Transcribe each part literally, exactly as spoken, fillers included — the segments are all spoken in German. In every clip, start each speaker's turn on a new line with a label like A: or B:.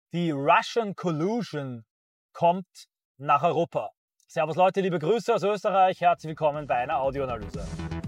A: Die Russian Collusion kommt nach Europa. Servus Leute, liebe Grüße aus Österreich, herzlich willkommen bei einer Audioanalyse.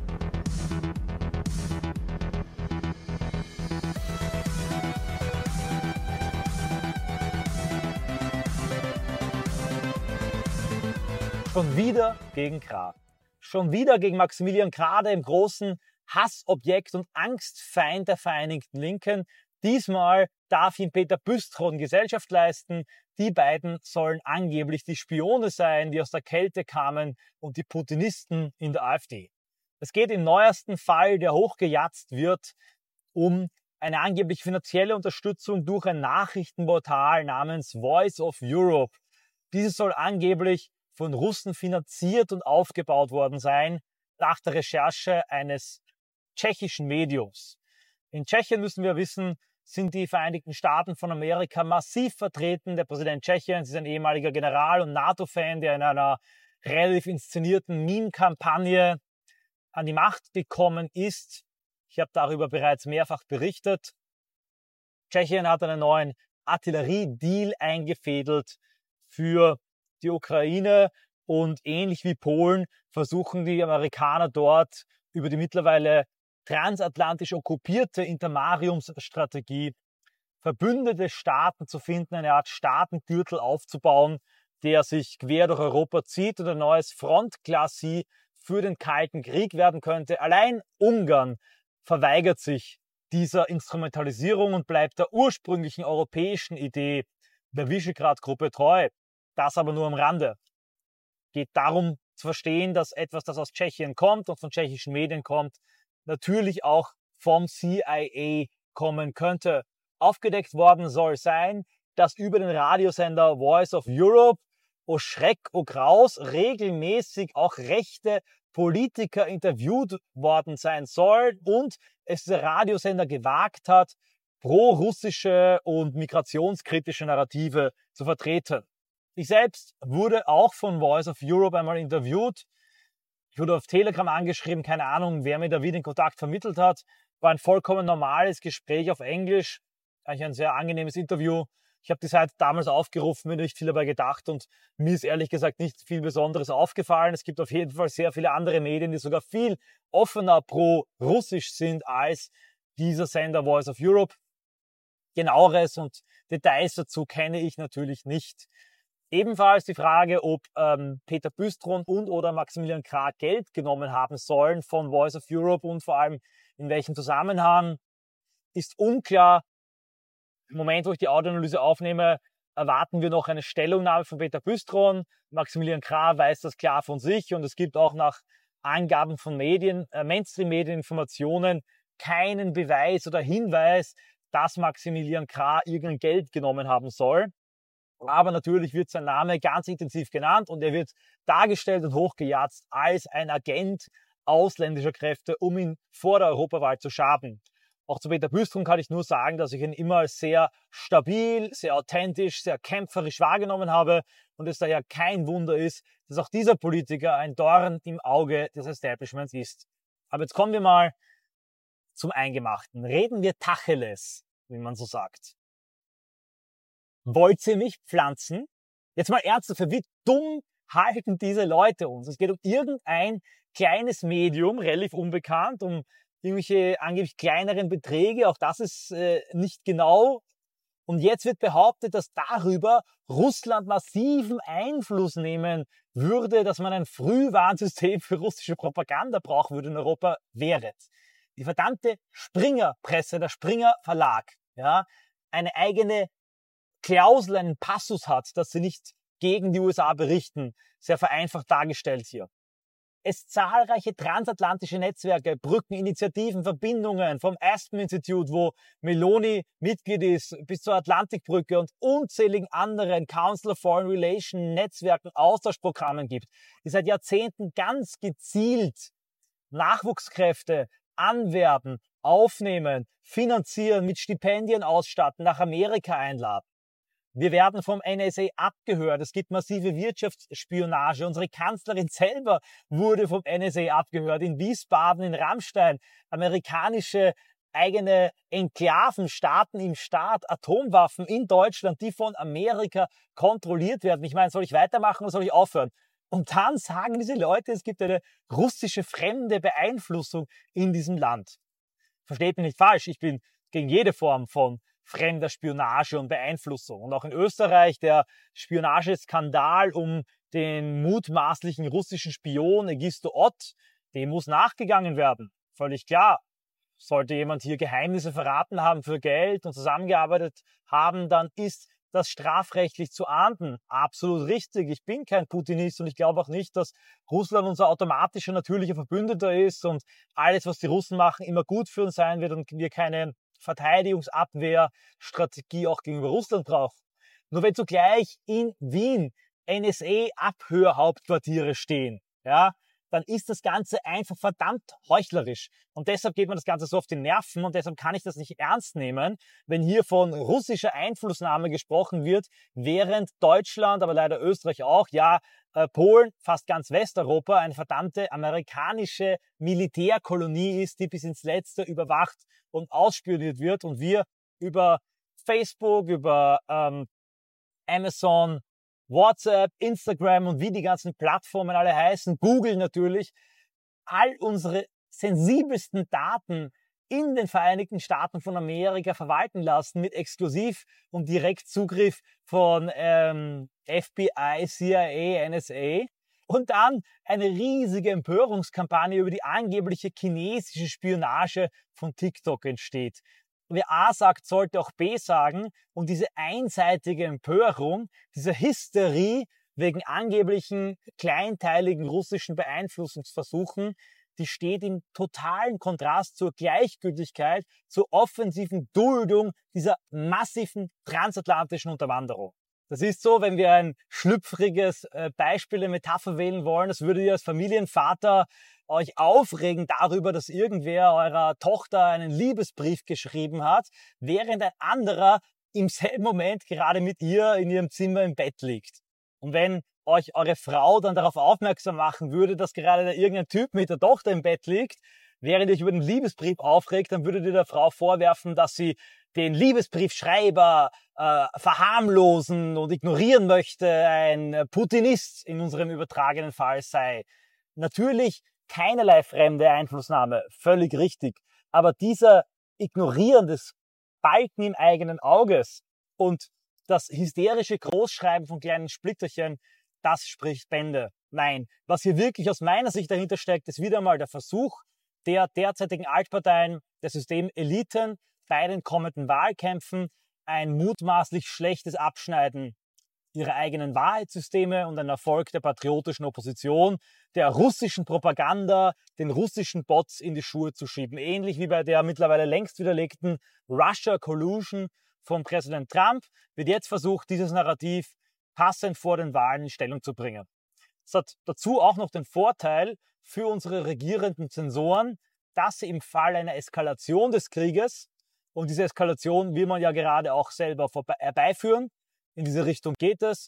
A: Schon wieder gegen Krah. Schon wieder gegen Maximilian Krah, dem großen Hassobjekt und Angstfeind der Vereinigten Linken. Diesmal darf ihm Peter Büstron Gesellschaft leisten. Die beiden sollen angeblich die Spione sein, die aus der Kälte kamen und die Putinisten in der AfD. Es geht im neuesten Fall, der hochgejatzt wird, um eine angeblich finanzielle Unterstützung durch ein Nachrichtenportal namens Voice of Europe. Dieses soll angeblich von Russen finanziert und aufgebaut worden sein, nach der Recherche eines tschechischen Mediums. In Tschechien, müssen wir wissen, sind die Vereinigten Staaten von Amerika massiv vertreten. Der Präsident Tschechiens ist ein ehemaliger General und NATO-Fan, der in einer relativ inszenierten Meme-Kampagne an die Macht gekommen ist. Ich habe darüber bereits mehrfach berichtet. Tschechien hat einen neuen Artilleriedeal eingefädelt für die Ukraine und ähnlich wie Polen versuchen die Amerikaner dort über die mittlerweile transatlantisch okkupierte Intermariumsstrategie verbündete Staaten zu finden, eine Art Staatengürtel aufzubauen, der sich quer durch Europa zieht und ein neues Frontglacis für den Kalten Krieg werden könnte. Allein Ungarn verweigert sich dieser Instrumentalisierung und bleibt der ursprünglichen europäischen Idee der Visegrad-Gruppe treu. Das aber nur am Rande. Geht darum zu verstehen, dass etwas, das aus Tschechien kommt und von tschechischen Medien kommt, natürlich auch vom C I A kommen könnte. Aufgedeckt worden soll sein, dass über den Radiosender Voice of Europe, oh Schreck, oh Graus, regelmäßig auch rechte Politiker interviewt worden sein soll und es der Radiosender gewagt hat, pro-russische und migrationskritische Narrative zu vertreten. Ich selbst wurde auch von Voice of Europe einmal interviewt. Ich wurde auf Telegram angeschrieben, keine Ahnung, wer mir da wieder den Kontakt vermittelt hat. War ein vollkommen normales Gespräch auf Englisch. Eigentlich ein sehr angenehmes Interview. Ich habe die Seite damals aufgerufen, mir nicht viel dabei gedacht und mir ist ehrlich gesagt nicht viel Besonderes aufgefallen. Es gibt auf jeden Fall sehr viele andere Medien, die sogar viel offener pro-russisch sind als dieser Sender Voice of Europe. Genaueres und Details dazu kenne ich natürlich nicht. Ebenfalls die Frage, ob ähm, Peter Büstron und oder Maximilian Krah Geld genommen haben sollen von Voice of Europe und vor allem in welchem Zusammenhang, ist unklar. Im Moment, wo ich die Audioanalyse aufnehme, erwarten wir noch eine Stellungnahme von Peter Büstron. Maximilian Krah weiß das klar von sich und es gibt auch nach Angaben von Medien, äh, Mainstream-Medieninformationen keinen Beweis oder Hinweis, dass Maximilian Krah irgendein Geld genommen haben soll. Aber natürlich wird sein Name ganz intensiv genannt und er wird dargestellt und hochgejatzt als ein Agent ausländischer Kräfte, um ihn vor der Europawahl zu schaden. Auch zu Peter Büstron kann ich nur sagen, dass ich ihn immer als sehr stabil, sehr authentisch, sehr kämpferisch wahrgenommen habe und es daher kein Wunder ist, dass auch dieser Politiker ein Dorn im Auge des Establishments ist. Aber jetzt kommen wir mal zum Eingemachten. Reden wir Tacheles, wie man so sagt. Wollt ihr mich pflanzen? Jetzt mal ernsthaft, für wie dumm halten diese Leute uns? Es geht um irgendein kleines Medium, relativ unbekannt, um irgendwelche angeblich kleineren Beträge, auch das ist äh, nicht genau. Und jetzt wird behauptet, dass darüber Russland massiven Einfluss nehmen würde, dass man ein Frühwarnsystem für russische Propaganda brauchen würde in Europa, wäre. Die verdammte Springer-Presse, der Springer-Verlag, ja, eine eigene Klausel, einen Passus hat, dass sie nicht gegen die U S A berichten, sehr vereinfacht dargestellt hier. Es zahlreiche transatlantische Netzwerke, Brücken, Initiativen, Verbindungen vom Aspen Institute, wo Meloni Mitglied ist, bis zur Atlantikbrücke und unzähligen anderen Council of Foreign Relations Netzwerken, Austauschprogrammen gibt, die seit Jahrzehnten ganz gezielt Nachwuchskräfte anwerben, aufnehmen, finanzieren, mit Stipendien ausstatten, nach Amerika einladen. Wir werden vom N S A abgehört. Es gibt massive Wirtschaftsspionage. Unsere Kanzlerin selber wurde vom N S A abgehört. In Wiesbaden, in Rammstein. Amerikanische eigene Enklaven, Staaten im Staat, Atomwaffen in Deutschland, die von Amerika kontrolliert werden. Ich meine, soll ich weitermachen oder soll ich aufhören? Und dann sagen diese Leute, es gibt eine russische fremde Beeinflussung in diesem Land. Versteht mich nicht falsch, ich bin gegen jede Form von fremder Spionage und Beeinflussung. Und auch in Österreich der Spionageskandal um den mutmaßlichen russischen Spion Egisto Ott, dem muss nachgegangen werden. Völlig klar. Sollte jemand hier Geheimnisse verraten haben für Geld und zusammengearbeitet haben, dann ist das strafrechtlich zu ahnden. Absolut richtig. Ich bin kein Putinist und ich glaube auch nicht, dass Russland unser automatischer, natürlicher Verbündeter ist und alles, was die Russen machen, immer gut für uns sein wird und wir keine Verteidigungsabwehrstrategie auch gegenüber Russland brauchen. Nur wenn zugleich in Wien N S A-Abhörhauptquartiere stehen, ja, dann ist das Ganze einfach verdammt heuchlerisch. Und deshalb geht man das Ganze so auf die Nerven und deshalb kann ich das nicht ernst nehmen, wenn hier von russischer Einflussnahme gesprochen wird, während Deutschland, aber leider Österreich auch, ja, äh, Polen, fast ganz Westeuropa, eine verdammte amerikanische Militärkolonie ist, die bis ins Letzte überwacht und ausspioniert wird und wir über Facebook, über ähm, Amazon, WhatsApp, Instagram und wie die ganzen Plattformen alle heißen, Google natürlich, all unsere sensibelsten Daten in den Vereinigten Staaten von Amerika verwalten lassen mit Exklusiv- und Direktzugriff von ähm, F B I, C I A, N S A und dann eine riesige Empörungskampagne über die angebliche chinesische Spionage von TikTok entsteht. Wer A sagt, sollte auch B sagen. Und diese einseitige Empörung, diese Hysterie wegen angeblichen kleinteiligen russischen Beeinflussungsversuchen, die steht im totalen Kontrast zur Gleichgültigkeit, zur offensiven Duldung dieser massiven transatlantischen Unterwanderung. Das ist so, wenn wir ein schlüpfriges äh, Beispiel, eine Metapher wählen wollen, das würdet ihr als Familienvater euch aufregen darüber, dass irgendwer eurer Tochter einen Liebesbrief geschrieben hat, während ein anderer im selben Moment gerade mit ihr in ihrem Zimmer im Bett liegt. Und wenn euch eure Frau dann darauf aufmerksam machen würde, dass gerade da irgendein Typ mit der Tochter im Bett liegt, während ihr euch über den Liebesbrief aufregt, dann würdet ihr der Frau vorwerfen, dass sie den Liebesbriefschreiber äh, verharmlosen und ignorieren möchte, ein Putinist in unserem übertragenen Fall sei. Natürlich keinerlei fremde Einflussnahme, völlig richtig. Aber dieser Ignorieren des Balken im eigenen Auges und das hysterische Großschreiben von kleinen Splitterchen, das spricht Bände. Nein, was hier wirklich aus meiner Sicht dahinter steckt, ist wieder mal der Versuch der derzeitigen Altparteien, der Systemeliten, bei den kommenden Wahlkämpfen ein mutmaßlich schlechtes Abschneiden ihrer eigenen Wahrheitssysteme und ein Erfolg der patriotischen Opposition, der russischen Propaganda, den russischen Bots in die Schuhe zu schieben. Ähnlich wie bei der mittlerweile längst widerlegten Russia Collusion von Präsident Trump wird jetzt versucht, dieses Narrativ passend vor den Wahlen in Stellung zu bringen. Es hat dazu auch noch den Vorteil für unsere regierenden Zensoren, dass sie im Fall einer Eskalation des Krieges, und diese Eskalation will man ja gerade auch selber herbeiführen, in diese Richtung geht es,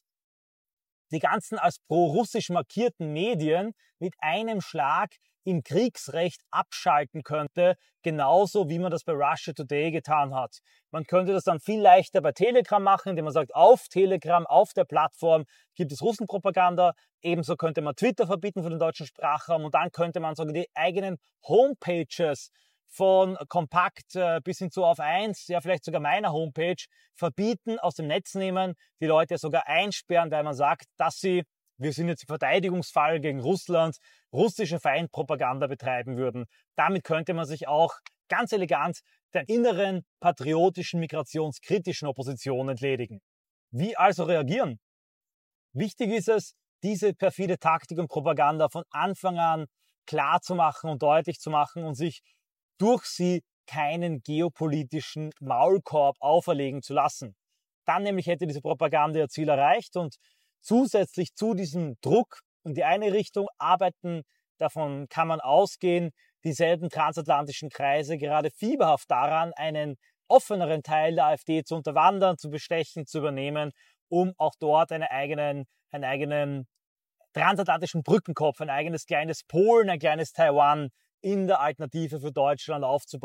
A: die ganzen als pro-russisch markierten Medien mit einem Schlag im Kriegsrecht abschalten könnte, genauso wie man das bei Russia Today getan hat. Man könnte das dann viel leichter bei Telegram machen, indem man sagt, auf Telegram, auf der Plattform gibt es Russenpropaganda. Ebenso könnte man Twitter verbieten für den deutschen Sprachraum und dann könnte man sogar die eigenen Homepages von Kompakt äh, bis hin zu Auf eins, ja vielleicht sogar meiner Homepage, verbieten, aus dem Netz nehmen, die Leute sogar einsperren, weil man sagt, dass sie, wir sind jetzt im Verteidigungsfall gegen Russland, russische Feindpropaganda betreiben würden. Damit könnte man sich auch ganz elegant der inneren patriotischen, migrationskritischen Opposition entledigen. Wie also reagieren? Wichtig ist es, diese perfide Taktik und Propaganda von Anfang an klar zu machen und deutlich zu machen und sich durch sie keinen geopolitischen Maulkorb auferlegen zu lassen. Dann nämlich hätte diese Propaganda ihr Ziel erreicht und zusätzlich zu diesem Druck in die eine Richtung arbeiten, davon kann man ausgehen, dieselben transatlantischen Kreise gerade fieberhaft daran, einen offeneren Teil der AfD zu unterwandern, zu bestechen, zu übernehmen, um auch dort einen eigenen, einen eigenen transatlantischen Brückenkopf, ein eigenes kleines Polen, ein kleines Taiwan in der Alternative für Deutschland aufzubauen.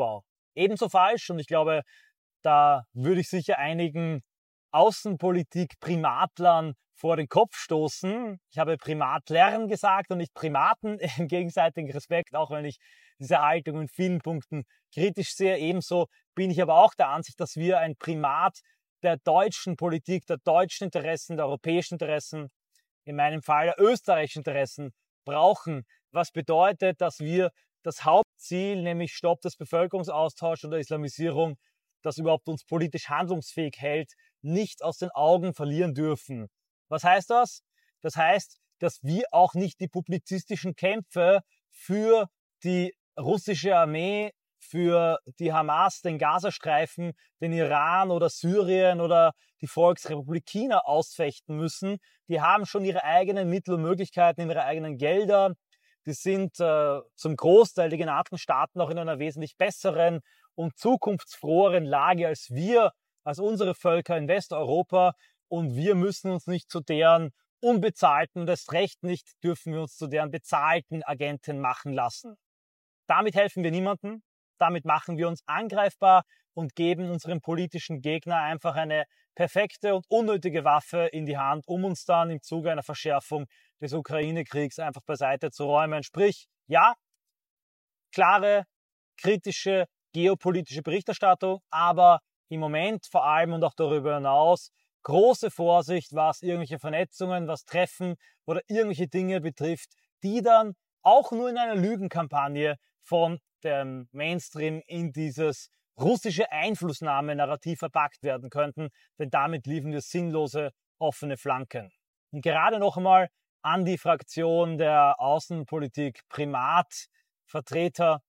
A: ebenso falsch. Und ich glaube, da würde ich sicher einigen Außenpolitik-Primatlern vor den Kopf stoßen. Ich habe Primatlern gesagt und nicht Primaten, im gegenseitigen Respekt, auch wenn ich diese Haltung in vielen Punkten kritisch sehe. Ebenso bin ich aber auch der Ansicht, dass wir ein Primat der deutschen Politik, der deutschen Interessen, der europäischen Interessen, in meinem Fall der österreichischen Interessen brauchen. Was bedeutet, dass wir das Hauptziel, nämlich Stopp des Bevölkerungsaustauschs und der Islamisierung, das überhaupt uns politisch handlungsfähig hält, nicht aus den Augen verlieren dürfen. Was heißt das? Das heißt, dass wir auch nicht die publizistischen Kämpfe für die russische Armee, für die Hamas, den Gazastreifen, den Iran oder Syrien oder die Volksrepublik China ausfechten müssen. Die haben schon ihre eigenen Mittel und Möglichkeiten, ihre eigenen Gelder. Die sind äh, zum Großteil, die genannten Staaten, auch in einer wesentlich besseren und zukunftsfroheren Lage als wir, als unsere Völker in Westeuropa. Und wir müssen uns nicht zu deren unbezahlten, und erst recht nicht dürfen wir uns zu deren bezahlten Agenten machen lassen. Damit helfen wir niemandem. Damit machen wir uns angreifbar und geben unserem politischen Gegner einfach eine perfekte und unnötige Waffe in die Hand, um uns dann im Zuge einer Verschärfung des Ukraine-Kriegs einfach beiseite zu räumen. Sprich, ja, klare, kritische, geopolitische Berichterstattung, aber im Moment vor allem und auch darüber hinaus große Vorsicht, was irgendwelche Vernetzungen, was Treffen oder irgendwelche Dinge betrifft, die dann auch nur in einer Lügenkampagne von dem Mainstream in dieses russische Einflussnahme-Narrativ verpackt werden könnten, denn damit liefern wir sinnlose offene Flanken. Und gerade noch einmal an die Fraktion der Außenpolitik Primatvertreter.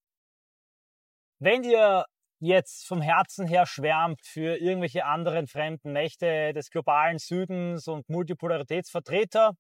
A: Wenn ihr jetzt vom Herzen her schwärmt für irgendwelche anderen fremden Mächte des globalen Südens und Multipolaritätsvertreter,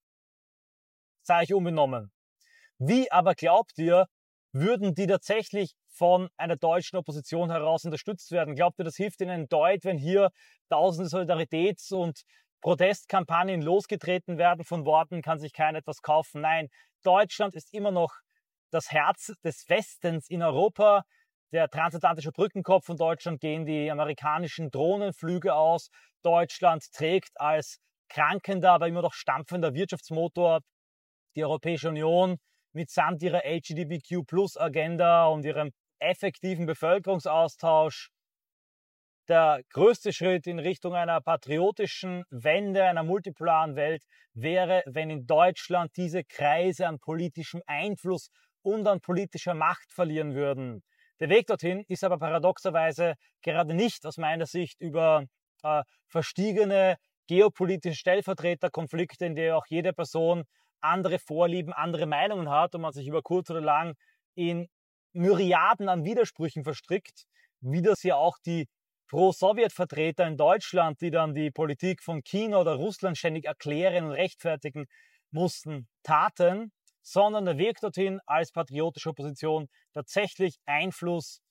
A: sei ich unbenommen. Wie aber glaubt ihr, würden die tatsächlich von einer deutschen Opposition heraus unterstützt werden? Glaubt ihr, das hilft ihnen deut, wenn hier tausende Solidaritäts- und Protestkampagnen losgetreten werden? Von Worten kann sich keiner etwas kaufen. Nein, Deutschland ist immer noch das Herz des Westens in Europa. Der transatlantische Brückenkopf von Deutschland gehen die amerikanischen Drohnenflüge aus. Deutschland trägt als krankender, aber immer noch stampfender Wirtschaftsmotor die Europäische Union mitsamt ihrer L G B T Q Plus Agenda und ihrem effektiven Bevölkerungsaustausch. Der größte Schritt in Richtung einer patriotischen Wende, einer multipolaren Welt, wäre, wenn in Deutschland diese Kreise an politischem Einfluss und an politischer Macht verlieren würden. Der Weg dorthin ist aber paradoxerweise gerade nicht aus meiner Sicht über äh, verstiegene geopolitische Stellvertreterkonflikte, in der auch jede Person andere Vorlieben, andere Meinungen hat und man sich über kurz oder lang in Myriaden an Widersprüchen verstrickt, wie das ja auch die Pro-Sowjet-Vertreter in Deutschland, die dann die Politik von China oder Russland ständig erklären und rechtfertigen mussten, taten, sondern der Weg dorthin als patriotische Opposition tatsächlich Einfluss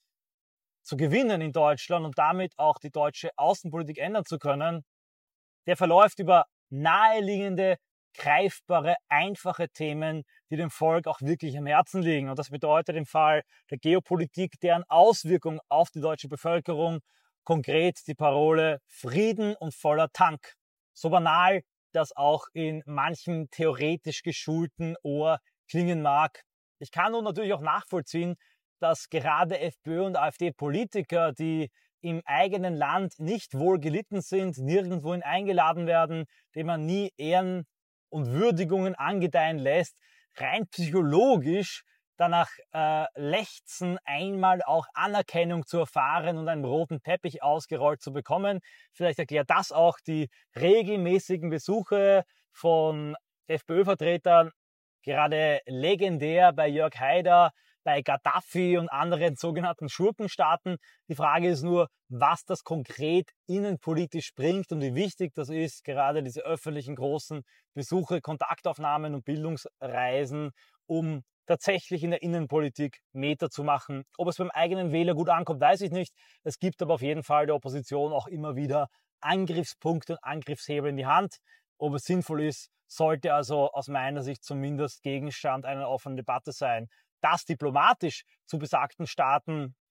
A: zu gewinnen in Deutschland und damit auch die deutsche Außenpolitik ändern zu können, der verläuft über naheliegende, greifbare, einfache Themen, die dem Volk auch wirklich am Herzen liegen. Und das bedeutet im Fall der Geopolitik deren Auswirkung auf die deutsche Bevölkerung konkret die Parole Frieden und voller Tank. So banal das auch in manchem theoretisch geschulten Ohr klingen mag. Ich kann nun natürlich auch nachvollziehen, dass gerade FPÖ und AfD-Politiker, die im eigenen Land nicht wohl gelitten sind, nirgendwohin eingeladen werden, dem man nie Ehren und Würdigungen angedeihen lässt, rein psychologisch danach äh, lechzen, einmal auch Anerkennung zu erfahren und einen roten Teppich ausgerollt zu bekommen. Vielleicht erklärt das auch die regelmäßigen Besuche von FPÖ-Vertretern, gerade legendär bei Jörg Haider, bei Gaddafi und anderen sogenannten Schurkenstaaten. Die Frage ist nur, was das konkret innenpolitisch bringt und wie wichtig das ist, gerade diese öffentlichen großen Besuche, Kontaktaufnahmen und Bildungsreisen, um tatsächlich in der Innenpolitik Meter zu machen. Ob es beim eigenen Wähler gut ankommt, weiß ich nicht. Es gibt aber auf jeden Fall der Opposition auch immer wieder Angriffspunkte und Angriffshebel in die Hand. Ob es sinnvoll ist, sollte also aus meiner Sicht zumindest Gegenstand einer offenen Debatte sein. Dass diplomatisch zu besagten Staaten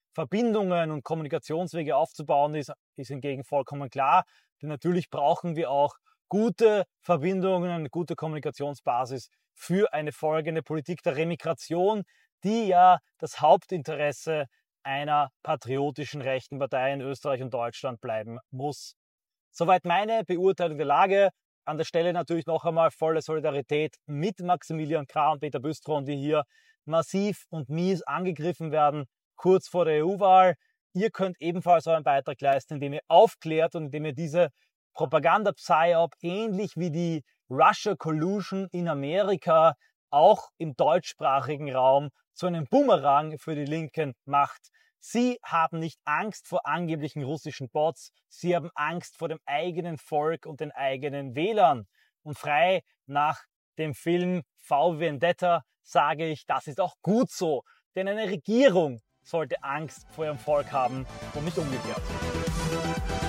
A: Verbindungen und Kommunikationswege aufzubauen ist, ist hingegen vollkommen klar. Denn natürlich brauchen wir auch gute Verbindungen, eine gute Kommunikationsbasis für eine folgende Politik der Remigration, die ja das Hauptinteresse einer patriotischen rechten Partei in Österreich und Deutschland bleiben muss. Soweit meine Beurteilung der Lage. An der Stelle natürlich noch einmal volle Solidarität mit Maximilian Krah und Peter Büstron, die hier massiv und mies angegriffen werden, kurz vor der E U-Wahl. Ihr könnt ebenfalls euren Beitrag leisten, indem ihr aufklärt und indem ihr diese Propaganda-Psyop, ähnlich wie die Russia Collusion in Amerika, auch im deutschsprachigen Raum zu einem Bumerang für die Linken macht. Sie haben nicht Angst vor angeblichen russischen Bots, sie haben Angst vor dem eigenen Volk und den eigenen Wählern. Und frei nach dem Film V Vendetta sage ich, das ist auch gut so, denn eine Regierung sollte Angst vor ihrem Volk haben und nicht umgekehrt.